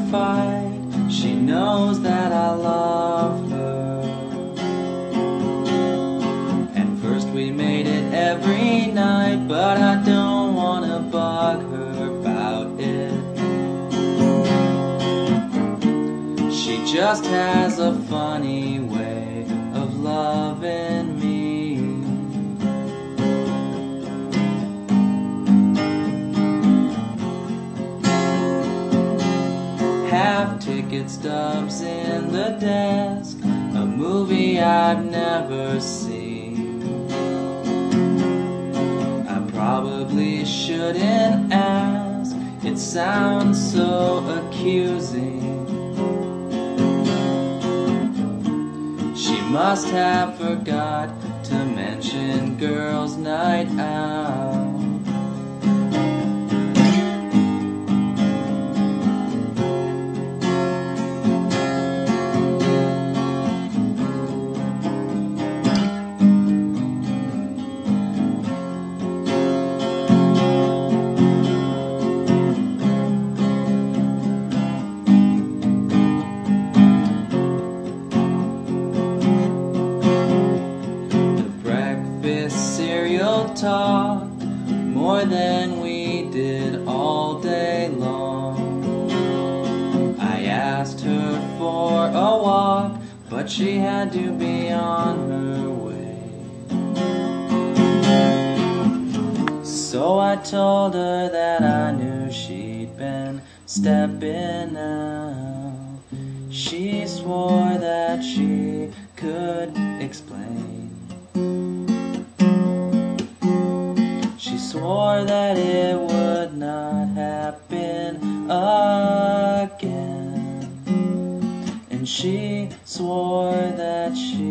fight, she knows that I love her. And first we made it every night, but I don't wanna bug her about it. She just has a funny way of loving me. Half-ticket stubs in the desk, a movie I've never seen. I probably shouldn't ask, it sounds so accusing. She must have forgot to mention girls' night out. Cereal talk more than we did all day long. I asked her for a walk, but she had to be on her way. So I told her that I knew she'd been stepping out. She swore that she could explain. She swore that it would not happen again. And she swore that she